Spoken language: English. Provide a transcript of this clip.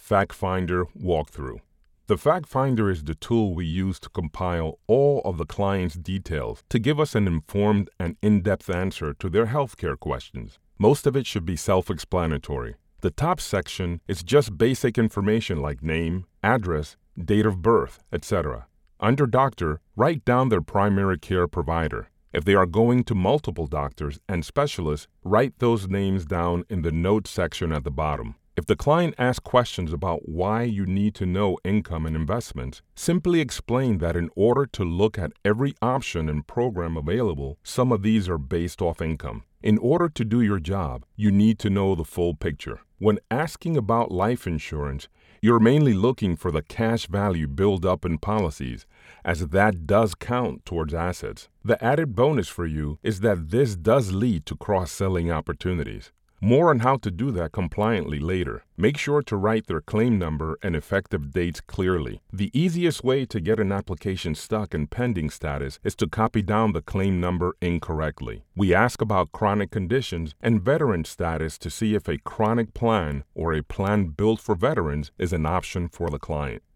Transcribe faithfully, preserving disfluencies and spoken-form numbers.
Fact Finder Walkthrough. The Fact Finder is the tool we use to compile all of the client's details to give us an informed and in-depth answer to their healthcare questions. Most of it should be self-explanatory. The top section is just basic information like name, address, date of birth, et cetera. Under doctor, write down their primary care provider. If they are going to multiple doctors and specialists, write those names down in the notes section at the bottom. If the client asks questions about why you need to know income and investments, simply explain that in order to look at every option and program available, some of these are based off income. In order to do your job, you need to know the full picture. When asking about life insurance, you're mainly looking for the cash value build up in policies, as that does count towards assets. The added bonus for you is that this does lead to cross-selling opportunities. More on how to do that compliantly later. Make sure to write their claim number and effective dates clearly. The easiest way to get an application stuck in pending status is to copy down the claim number incorrectly. We ask about chronic conditions and veteran status to see if a chronic plan or a plan built for veterans is an option for the client.